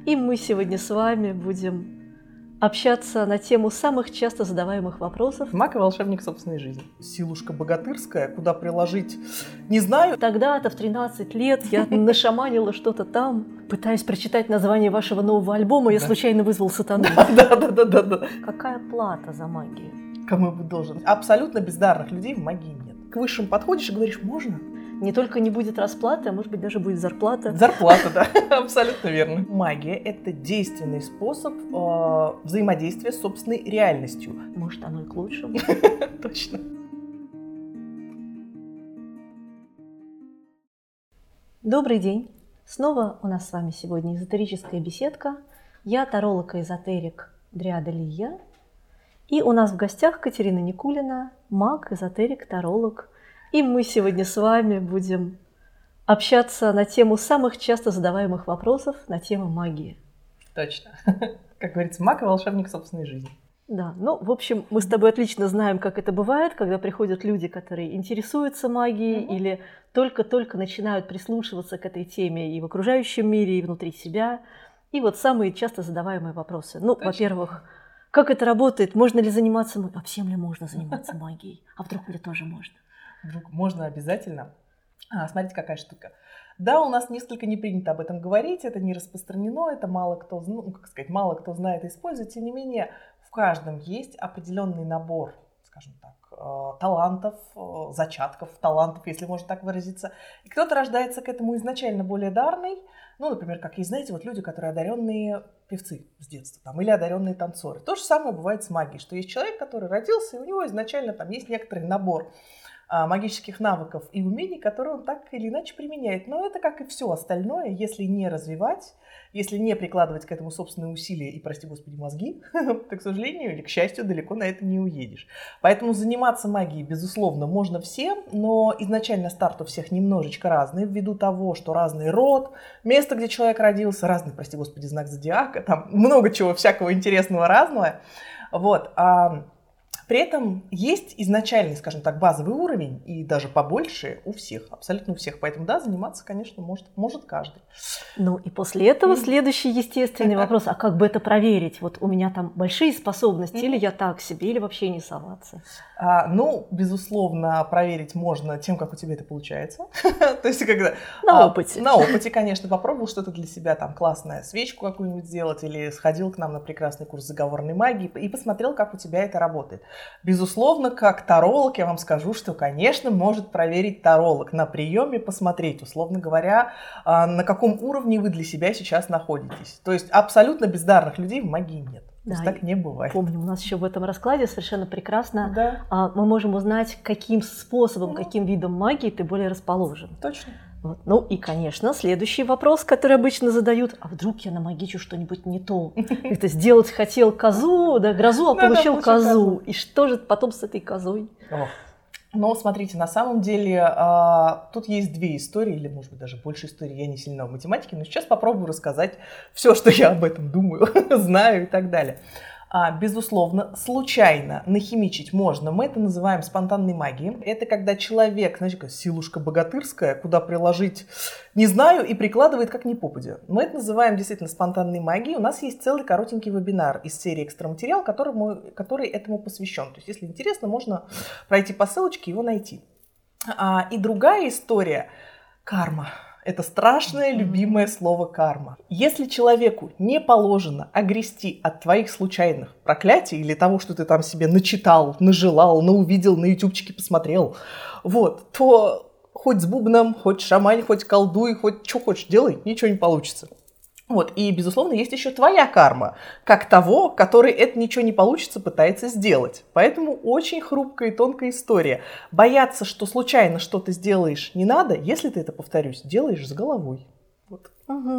И мы сегодня с вами будем общаться на тему самых часто задаваемых вопросов. Маг и волшебник собственной жизни. Силушка богатырская, куда приложить, не знаю. Тогда-то в 13 лет я нашаманила что-то там, пытаясь прочитать название вашего нового альбома, я случайно вызвал сатану. Да. Какая плата за магию? Кому бы должен? Абсолютно бездарных людей в магии нет. К высшим подходишь и говоришь, можно? Не только не будет расплаты, а может быть даже будет зарплата. Зарплата, да, абсолютно верно. Магия – это действенный способ взаимодействия с собственной реальностью. Может, оно и к лучшему. Точно. Добрый день. Снова у нас с вами сегодня эзотерическая беседка. Я таролог и эзотерик Дриада Лия. И у нас в гостях Катерина Никулина, маг, эзотерик, таролог. И мы сегодня с вами будем общаться на тему самых часто задаваемых вопросов на тему магии. Точно. Как говорится, маг и волшебник собственной жизни. Да, ну, в общем, мы с тобой отлично знаем, как это бывает, когда приходят люди, которые интересуются магией или только-только начинают прислушиваться к этой теме и в окружающем мире, и внутри себя. И вот самые часто задаваемые вопросы. Ну, во-первых, как это работает? Можно ли заниматься магией? А всем ли можно заниматься магией? А вдруг мне тоже можно? Вдруг можно обязательно. Смотрите, какая штука. Да, у нас несколько не принято об этом говорить, это не распространено, это мало кто знает и использует. Тем не менее, в каждом есть определенный набор, скажем так, талантов, зачатков талантов, если можно так выразиться. И кто-то рождается к этому изначально более дарный. Ну, например, как есть, знаете, вот люди, которые одаренные певцы с детства, там, или одаренные танцоры. То же самое бывает с магией, что есть человек, который родился, и у него изначально там есть некоторый набор магических навыков и умений, которые он так или иначе применяет. Но это, как и все остальное, если не развивать, если не прикладывать к этому собственные усилия и, прости господи, мозги, то, к сожалению или к счастью, далеко на это не уедешь. Поэтому заниматься магией, безусловно, можно всем, но изначально старт у всех немножечко разный, ввиду того, что разный род, место, где человек родился, разный, прости господи, знак зодиака, там много чего всякого интересного разного. Вот. При этом есть изначальный, скажем так, базовый уровень, и даже побольше у всех, абсолютно у всех. Поэтому, да, заниматься, конечно, может каждый. Ну и после этого следующий естественный вопрос, а как бы это проверить? Вот у меня там большие способности, или я так себе, или вообще не соваться? Ну, безусловно, проверить можно тем, как у тебя это получается. То есть, когда на опыте. На опыте, конечно, попробовал что-то для себя, там, классное, свечку какую-нибудь сделать, или сходил к нам на прекрасный курс заговорной магии и посмотрел, как у тебя это работает. Безусловно, как таролог я вам скажу, что, конечно, может проверить таролог на приеме, посмотреть, условно говоря, на каком уровне вы для себя сейчас находитесь. То есть абсолютно бездарных людей в магии нет. То есть так не бывает. Помним, у нас еще в этом раскладе совершенно прекрасно мы можем узнать, каким способом, каким видом магии ты более расположен. Точно. Вот. Ну и, конечно, следующий вопрос, который обычно задают, а вдруг я намагичу что-нибудь не то? Это сделать хотел козу, грозу, а получил козу. И что же потом с этой козой? Но смотрите, на самом деле тут есть две истории, или, может быть, даже больше историй. Я не сильна в математике, но сейчас попробую рассказать все, что я об этом думаю, знаю и так далее. Безусловно, случайно нахимичить можно. Мы это называем спонтанной магией. Это когда человек, знаете, как силушка богатырская, куда приложить, не знаю, и прикладывает как ни попадя. Мы это называем действительно спонтанной магией. У нас есть целый коротенький вебинар из серии «Экстраматериал», который этому посвящен. То есть, если интересно, можно пройти по ссылочке и его найти. И другая история – карма. Это страшное, любимое слово карма. Если человеку не положено огрести от твоих случайных проклятий или того, что ты там себе начитал, нажелал, наувидел, на ютубчике посмотрел, вот, то хоть с бубном, хоть шамань, хоть колдуй, хоть что хочешь делай, ничего не получится. Вот, и, безусловно, есть еще твоя карма, как того, который это ничего не получится, пытается сделать. Поэтому очень хрупкая и тонкая история. Бояться, что случайно что-то сделаешь, не надо, если ты это, повторюсь, делаешь с головой. Вот.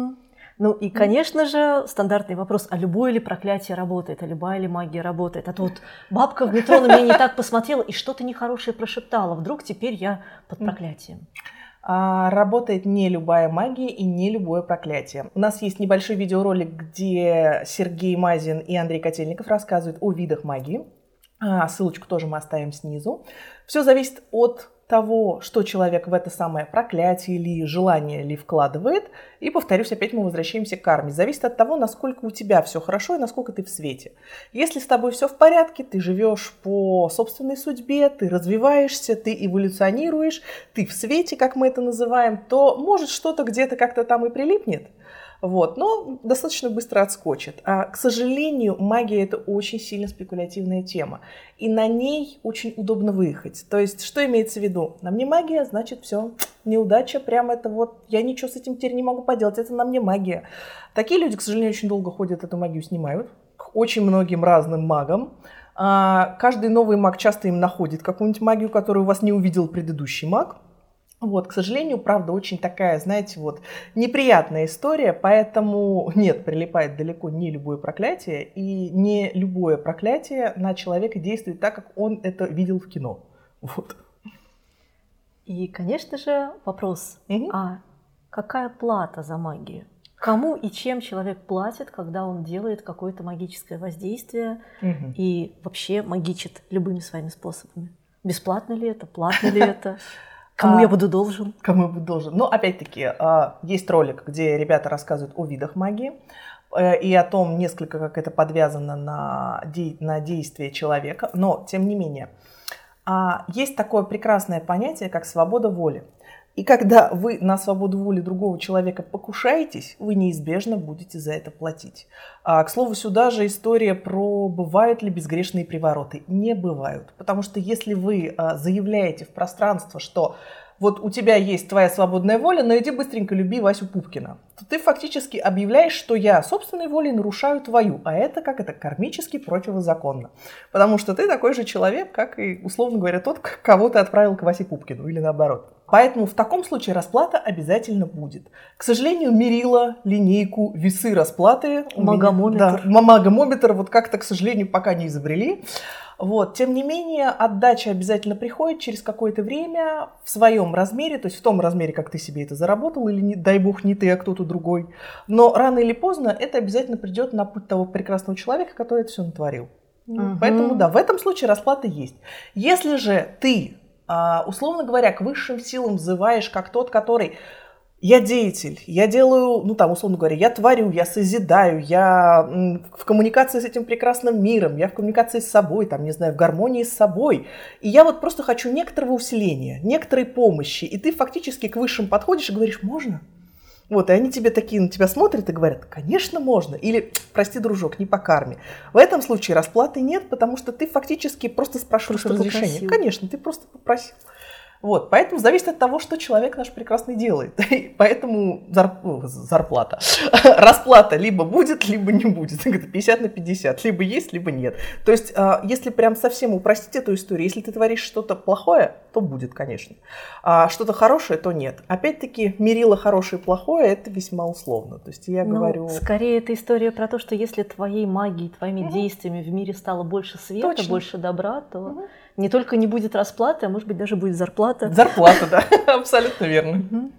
Ну и, конечно же, стандартный вопрос, а любое ли проклятие работает, а любая ли магия работает? А то вот бабка в метро на меня не так посмотрела и что-то нехорошее прошептала, вдруг теперь я под проклятием. Работает не любая магия и не любое проклятие. У нас есть небольшой видеоролик, где Сергей Мазин и Андрей Котельников рассказывают о видах магии. Ссылочку тоже мы оставим снизу. Все зависит от того, что человек в это самое проклятие или желание ли вкладывает. И, повторюсь, опять мы возвращаемся к карме. Зависит от того, насколько у тебя все хорошо и насколько ты в свете. Если с тобой все в порядке, ты живешь по собственной судьбе, ты развиваешься, ты эволюционируешь, ты в свете, как мы это называем, то может что-то где-то как-то там и прилипнет. Вот, но достаточно быстро отскочит. А, к сожалению, магия – это очень сильно спекулятивная тема. И на ней очень удобно выехать. То есть, что имеется в виду? На мне магия, значит, все, неудача, прям это вот, я ничего с этим теперь не могу поделать, это на мне магия. Такие люди, к сожалению, очень долго ходят, эту магию снимают. К очень многим разным магам. Каждый новый маг часто им находит какую-нибудь магию, которую у вас не увидел предыдущий маг. Вот, к сожалению, правда, очень такая, знаете, вот неприятная история, поэтому нет, прилипает далеко не любое проклятие, и не любое проклятие на человека действует так, как он это видел в кино. Вот. И, конечно же, вопрос, а какая плата за магию? Кому и чем человек платит, когда он делает какое-то магическое воздействие и вообще магичит любыми своими способами? Бесплатно ли это, платно ли это? Кому я буду должен? Кому я буду должен? Ну, опять-таки, есть ролик, где ребята рассказывают о видах магии и о том, несколько как это подвязано на действие человека. Но, тем не менее, есть такое прекрасное понятие, как свобода воли. И когда вы на свободу воли другого человека покушаетесь, вы неизбежно будете за это платить. К слову, сюда же история про бывают ли безгрешные привороты. Не бывают. Потому что если вы заявляете в пространство, что вот у тебя есть твоя свободная воля, но иди быстренько люби Васю Пупкина, то ты фактически объявляешь, что я собственной волей нарушаю твою, а это как это кармически противозаконно. Потому что ты такой же человек, как и, условно говоря, тот, кого ты отправил к Васе Пупкину, или наоборот. Поэтому в таком случае расплата обязательно будет. К сожалению, мерила, линейку, весы расплаты... Магомометр. Да, магомометр вот как-то, к сожалению, пока не изобрели. Вот. Тем не менее, отдача обязательно приходит через какое-то время в своем размере, то есть в том размере, как ты себе это заработал, или, дай бог, не ты, а кто-то другой. Но рано или поздно это обязательно придет на путь того прекрасного человека, который это все натворил. Поэтому, да, в этом случае расплата есть. Если же ты, условно говоря, к высшим силам взываешь как тот, который... Я деятель, я делаю, ну там, условно говоря, я творю, я созидаю, я в коммуникации с этим прекрасным миром, я в коммуникации с собой, там, не знаю, в гармонии с собой. И я вот просто хочу некоторого усиления, некоторой помощи. И ты фактически к высшим подходишь и говоришь, можно? Вот, и они тебе такие на тебя смотрят и говорят, конечно, можно. Или, прости, дружок, не по карме. В этом случае расплаты нет, потому что ты фактически просто спрашиваешь разрешение. Попросил. Конечно, ты просто попросил. Вот, поэтому зависит от того, что человек наш прекрасный делает. Поэтому зарплата. Расплата либо будет, либо не будет. 50 на 50. Либо есть, либо нет. То есть, если прям совсем упростить эту историю, если ты творишь что-то плохое, то будет, конечно. А что-то хорошее, то нет. Опять-таки, мерило хорошее и плохое, это весьма условно. То есть, я говорю... Скорее, это история про то, что если твоей магией, твоими действиями в мире стало больше света, точно, больше добра, то... Не только не будет расплаты, а может быть даже будет зарплата. Зарплата, да, абсолютно верно.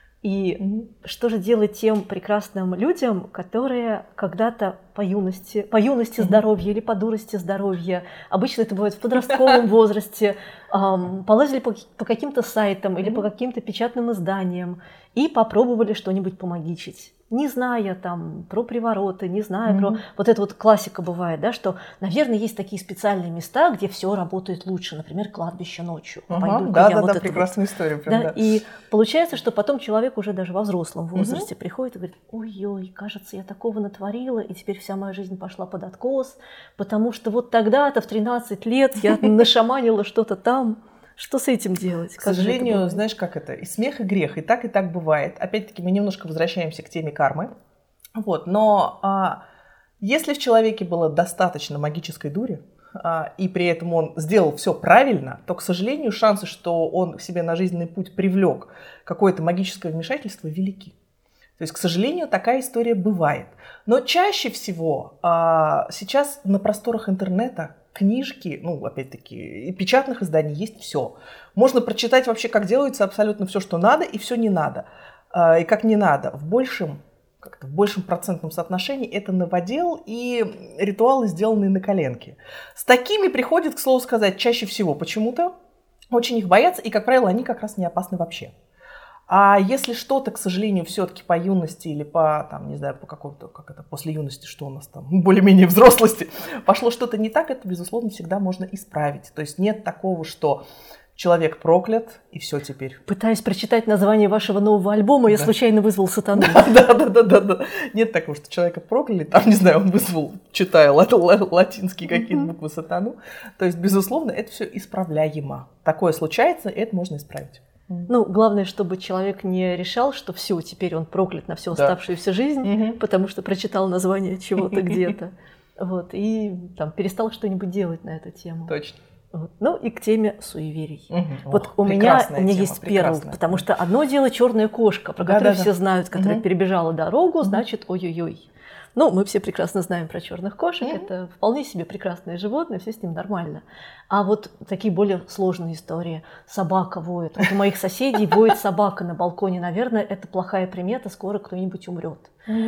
И что же делать тем прекрасным людям, которые когда-то по юности здоровья или по дурости здоровья, обычно это бывает в подростковом возрасте, полазили по каким-то сайтам или по каким-то печатным изданиям и попробовали что-нибудь помагичить. Не зная там про привороты, не зная про... Вот это вот классика бывает, да, что, наверное, есть такие специальные места, где все работает лучше, например, кладбище ночью. Да, прекрасная история. Прям, да. И получается, что потом человек уже даже во взрослом возрасте приходит и говорит, ой-ой, кажется, я такого натворила, и теперь вся моя жизнь пошла под откос, потому что вот тогда-то в 13 лет я нашаманила что-то там. Что с этим делать? К сожалению, знаешь, как это? И смех, и грех, и так бывает. Опять-таки, мы немножко возвращаемся к теме кармы. Вот. Но если в человеке было достаточно магической дури, и при этом он сделал все правильно, то, к сожалению, шансы, что он к себе на жизненный путь привлек какое-то магическое вмешательство, велики. То есть, к сожалению, такая история бывает. Но чаще всего сейчас на просторах интернета книжки, ну, опять-таки, и печатных изданий есть все. Можно прочитать вообще, как делается абсолютно все, что надо, и все не надо. И как не надо. В большем процентном соотношении это новодел и ритуалы, сделанные на коленке. С такими приходят, к слову сказать, чаще всего почему-то очень их боятся, и, как правило, они как раз не опасны вообще. А если что-то, к сожалению, все-таки по юности или по, там, не знаю, по какому-то, как это, после юности, что у нас там, более-менее взрослости, пошло что-то не так, это, безусловно, всегда можно исправить. То есть нет такого, что человек проклят, и все теперь. Пытаюсь прочитать название вашего нового альбома, я случайно вызвал сатану. Да. Нет такого, что человека прокляли, там, не знаю, он вызвал, читая латинские какие-то буквы, сатану. То есть, безусловно, это все исправляемо. Такое случается, и это можно исправить. Ну, главное, чтобы человек не решал, что все, теперь он проклят на всю оставшуюся жизнь, потому что прочитал название чего-то где-то. Вот, и там перестал что-нибудь делать на эту тему. Точно. Вот. Ну и к теме суеверий. Вот у меня есть перл, потому что одно дело черная кошка, про которую все знают, которая перебежала дорогу, значит, ой-ой-ой. Ну, мы все прекрасно знаем про черных кошек, это вполне себе прекрасные животные, все с ним нормально. А вот такие более сложные истории. Собака воет. Вот у моих соседей воет собака на балконе. Наверное, это плохая примета, скоро кто-нибудь умрет.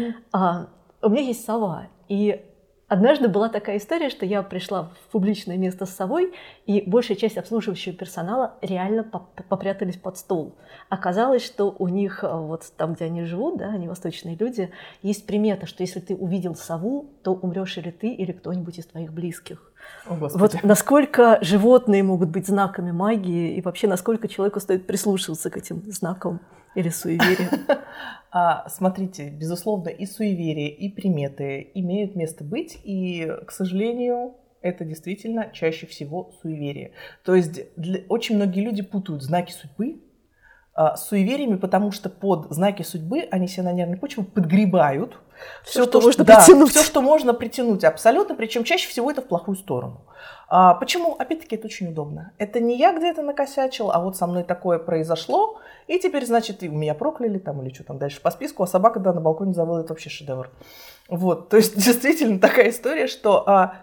У меня есть сова, и однажды была такая история, что я пришла в публичное место с совой, и большая часть обслуживающего персонала реально попрятались под стол. Оказалось, что у них, вот там, где они живут, да, они восточные люди, есть примета, что если ты увидел сову, то умрешь или ты, или кто-нибудь из твоих близких. Вот насколько животные могут быть знаками магии, и вообще насколько человеку стоит прислушиваться к этим знакам или суевериям? Смотрите, безусловно, и суеверия, и приметы имеют место быть, и, к сожалению, это действительно чаще всего суеверие. То есть очень многие люди путают знаки судьбы с суевериями, потому что под знаки судьбы они себе на нервную почву подгребают все, что можно притянуть абсолютно, причем чаще всего это в плохую сторону. Почему? Опять-таки, это очень удобно. Это не я где-то накосячил, а вот со мной такое произошло, и теперь, значит, и меня прокляли там или что там дальше по списку, а собака, да, на балконе завыла, это вообще шедевр. Вот, то есть действительно такая история, что,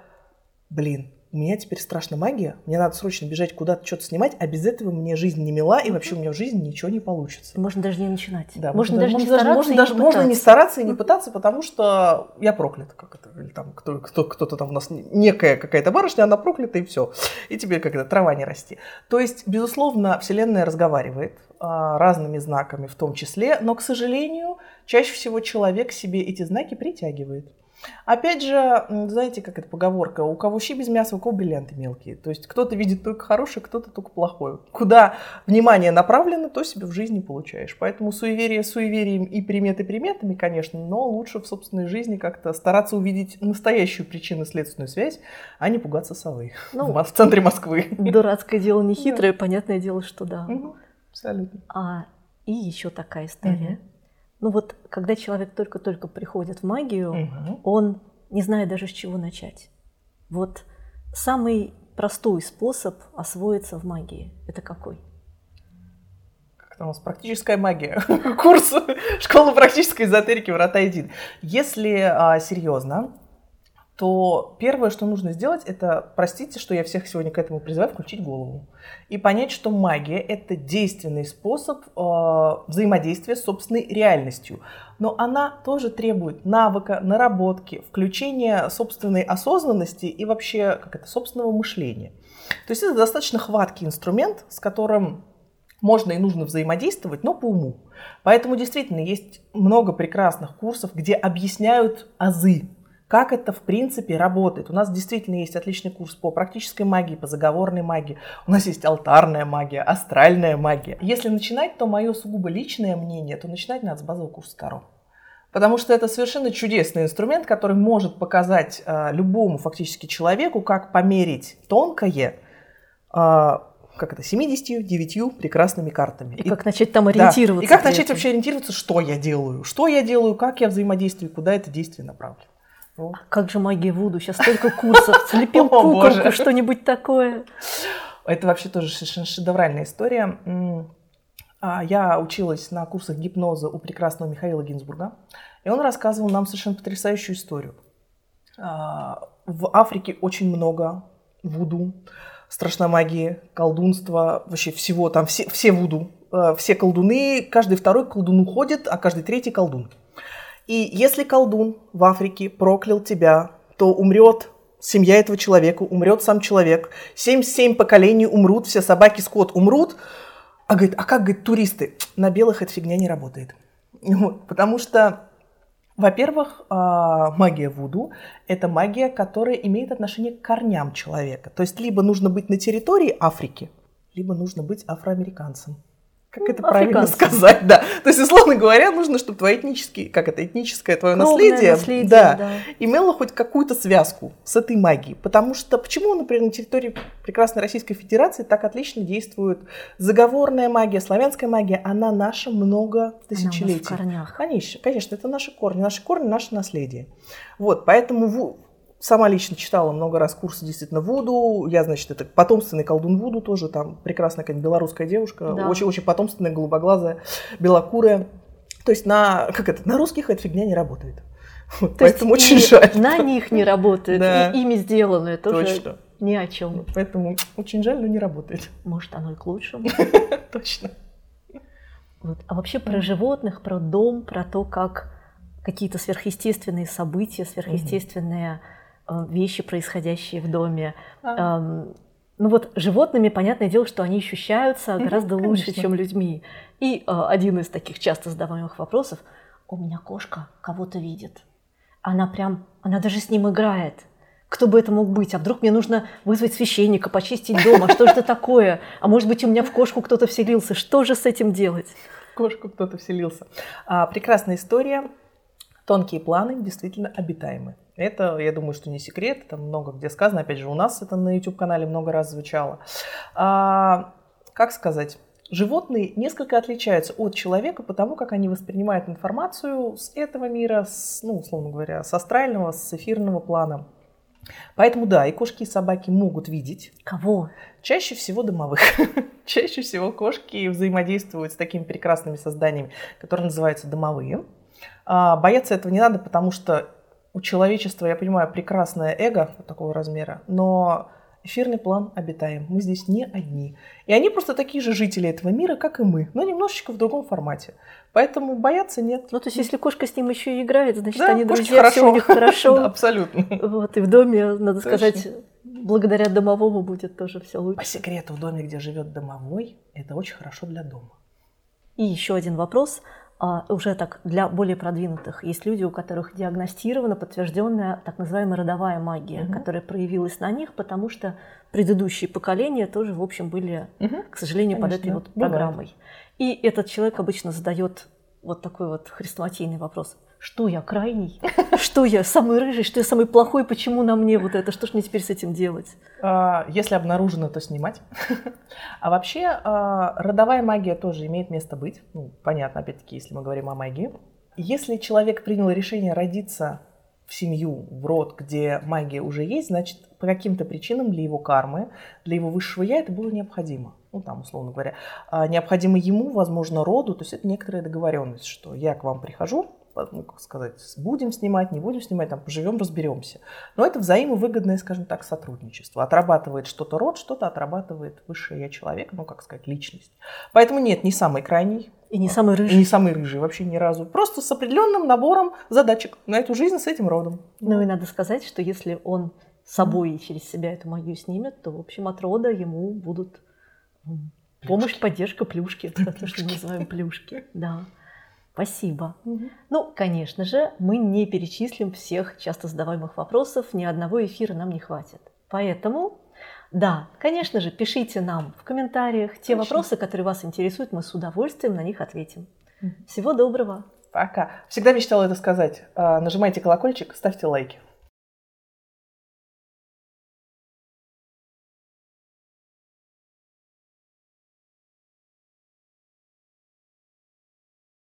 у меня теперь страшная магия, мне надо срочно бежать куда-то, что-то снимать, а без этого мне жизнь не мила, и вообще у меня в жизни ничего не получится. Можно даже не начинать. Да, можно не стараться и не пытаться, потому что я проклят, как это, или там кто-то там у нас, некая какая-то барышня, она проклята, и все. И теперь как-то трава не расти. То есть, безусловно, Вселенная разговаривает разными знаками в том числе, но, к сожалению, чаще всего человек себе эти знаки притягивает. Опять же, знаете, как эта поговорка, у кого щи без мяса, у кого бриллианты мелкие. То есть кто-то видит только хорошее, кто-то только плохое. Куда внимание направлено, то себе в жизни получаешь. Поэтому суеверие суеверием и приметы приметами, конечно, но лучше в собственной жизни как-то стараться увидеть настоящую причинно-следственную связь, а не пугаться совы в центре Москвы. Дурацкое дело не хитрое, понятное дело, что да. Абсолютно. И еще такая история. Ну вот, когда человек только-только приходит в магию, он не знает даже, с чего начать. Вот самый простой способ освоиться в магии – это какой? Как-то у нас практическая магия. Курс школы практической эзотерики «Врата Един». Если серьезно, то первое, что нужно сделать, это, простите, что я всех сегодня к этому призываю, включить голову. И понять, что магия – это действенный способ взаимодействия с собственной реальностью. Но она тоже требует навыка, наработки, включения собственной осознанности и вообще собственного мышления. То есть это достаточно хваткий инструмент, с которым можно и нужно взаимодействовать, но по уму. Поэтому действительно есть много прекрасных курсов, где объясняют азы, как это в принципе работает. У нас действительно есть отличный курс по практической магии, по заговорной магии. У нас есть алтарная магия, астральная магия. Если начинать, то мое сугубо личное мнение, то начинать надо с базового курса Таро. Потому что это совершенно чудесный инструмент, который может показать любому фактически человеку, как померить тонкое 79 прекрасными картами. И как начать там ориентироваться. Да. И как начать вообще ориентироваться, что я делаю, как я взаимодействую, куда это действие направлено. Как же магия Вуду? Сейчас столько курсов. Слепил куколку, что-нибудь такое. Это вообще тоже совершенно шедевральная история. Я училась на курсах гипноза у прекрасного Михаила Гинзбурга. И он рассказывал нам совершенно потрясающую историю. В Африке очень много вуду, страшной магии, колдунства, вообще всего там, все вуду, все колдуны, каждый второй к колдуну ходит, а каждый третий колдун. И если колдун в Африке проклял тебя, то умрет семья этого человека, умрет сам человек, 77 поколений умрут, все собаки, скот умрут. А говорит, а как, говорит, туристы? На белых эта фигня не работает. Вот, потому что, во-первых, магия вуду – это магия, которая имеет отношение к корням человека. То есть либо нужно быть на территории Африки, либо нужно быть афроамериканцем. Как это правильно сказать, да. То есть, условно говоря, нужно, чтобы твое этническое твое наследие имело хоть какую-то связку с этой магией. Потому что, почему, например, на территории прекрасной Российской Федерации так отлично действует заговорная магия, славянская магия, она наша много тысячелетий. Она у нас в корнях. Конечно, это наши корни, наше наследие. Вот, поэтому сама лично читала много раз курсы действительно вуду. Я, значит, это потомственный колдун вуду тоже. Там прекрасная какая-нибудь белорусская девушка. Да. Очень-очень потомственная, голубоглазая, белокурая. То есть на русских эта фигня не работает. Вот, поэтому очень жаль. На них не работает. Да. И ими сделанное тоже точно. Ни о чем. Поэтому очень жаль, но не работает. Может, оно и к лучшему. Точно. Вот. А вообще про животных, про дом, про то, как какие-то сверхъестественные события, сверхъестественные вещи, происходящие в доме. Ну вот животными, понятное дело, что они ощущаются гораздо лучше, чем людьми. И один из таких часто задаваемых вопросов: у меня кошка кого-то видит. Она даже с ним играет. Кто бы это мог быть? А вдруг мне нужно вызвать священника, почистить дом? А что же это такое? А может быть, у меня в кошку кто-то вселился? Что же с этим делать? В кошку кто-то вселился. Прекрасная история. Тонкие планы действительно обитаемы. Это, я думаю, что не секрет, там много где сказано, опять же, у нас это на YouTube-канале много раз звучало. Как сказать, животные несколько отличаются от человека потому, как они воспринимают информацию с этого мира, условно говоря, с астрального, с эфирного плана. Поэтому да, и кошки, и собаки могут видеть. Кого? Чаще всего домовых. Чаще всего кошки взаимодействуют с такими прекрасными созданиями, которые называются домовые. Бояться этого не надо, потому что у человечества, я понимаю, прекрасное эго вот такого размера, но эфирный план обитаем. Мы здесь не одни. И они просто такие же жители этого мира, как и мы, но немножечко в другом формате. Поэтому бояться нет. Ну, то есть, если кошка с ним еще и играет, значит, да, они друзья, все у них хорошо. Да, абсолютно. Вот, и в доме, надо сказать, благодаря домовому будет тоже все лучше. По секрету, в доме, где живет домовой, это очень хорошо для дома. И еще один вопрос. Уже так для более продвинутых. Есть люди, у которых диагностирована, подтвержденная так называемая родовая магия, которая проявилась на них, потому что предыдущие поколения тоже, в общем, были, к сожалению, под этой вот программой. И этот человек обычно задает вот такой вот хрестоматийный вопрос: что я крайний? Что я самый рыжий? Что я самый плохой? Почему на мне вот это? Что ж мне теперь с этим делать? Если обнаружено, то снимать. А вообще родовая магия тоже имеет место быть. Ну, понятно, опять-таки, если мы говорим о магии. Если человек принял решение родиться в семью, в род, где магия уже есть, значит, по каким-то причинам для его кармы, для его высшего я это было необходимо. Ну, там, условно говоря, необходимо ему, возможно, роду. То есть это некоторая договоренность, что я к вам прихожу, ну, как сказать, будем снимать, не будем снимать, там, поживем, разберемся. Но это взаимовыгодное, скажем так, сотрудничество. Отрабатывает что-то род, что-то отрабатывает высшее я человека, ну, как сказать, личность. Поэтому нет, не самый крайний. И не самый рыжий. И не самый рыжий вообще ни разу. Просто с определенным набором задачек на эту жизнь с этим родом. Ну и надо сказать, что если он собой и через себя эту магию снимет, то, в общем, от рода ему будут помощь, поддержка, плюшки. То, что мы называем плюшки. Да. Спасибо. Ну, конечно же, мы не перечислим всех часто задаваемых вопросов, ни одного эфира нам не хватит. Поэтому, да, конечно же, пишите нам в комментариях те вопросы, которые вас интересуют, мы с удовольствием на них ответим. Всего доброго. Пока. Всегда мечтала это сказать. Нажимайте колокольчик, ставьте лайки.